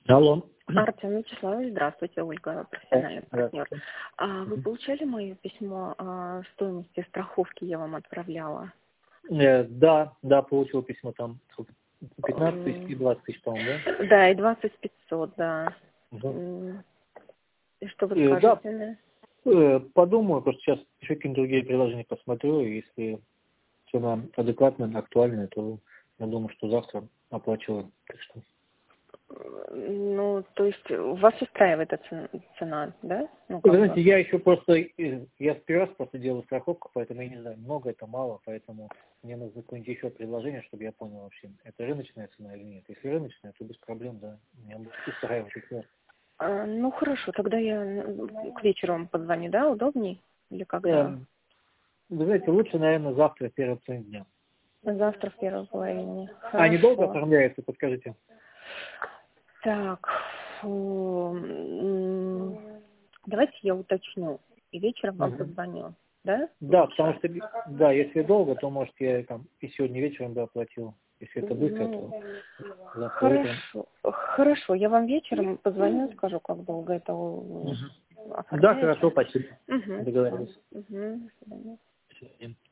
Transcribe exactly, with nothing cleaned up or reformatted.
Алло. Артем Вячеславович, здравствуйте, Ольга, профессиональный партнер. Здравствуйте. А, вы получали мое письмо о стоимости страховки, я вам отправляла? Э, да, да, получил письмо там сколько, пятнадцать тысяч и М, двадцать тысяч, по-моему, да? Да, и двадцать пятьсот, да. Угу. М, И что вы Э, да, скажете? э, подумаю, просто сейчас еще какие-нибудь другие приложения посмотрю, и если цена адекватная, актуальная, то я думаю, что завтра оплачиваю. Так что... Ну, то есть вас устраивает эта цена, цена, да? Ну, Вы как знаете, бы. я еще просто, э, я в первый раз просто делаю страховку, поэтому я не знаю, много это, мало, поэтому мне нужно какое-нибудь еще предложение, чтобы я понял вообще, это рыночная цена или нет. Если рыночная, то без проблем, да, меня будет устраивать это. А, ну, хорошо, тогда я м, к вечеру вам позвоню, да? Удобней? Или Э, когда? Вы знаете, лучше, наверное, завтра, первый половине дня. Завтра в первой половине. А недолго Хорошо. оформляется, подскажите? Так, фу, м, давайте я уточню. И вечером вам Мгм. позвоню. Да? Да, потому Лучше? что, да, если долго, то, может, я там и сегодня вечером бы оплатил. Если это быстро, то Ну, завтра утром. хорошо. Хорошо, я вам вечером позвоню, скажу, как долго это э, Мгм. Да, хорошо, оформляется. спасибо. Угу, все. Договорились. Угу, до свидания. До свидания.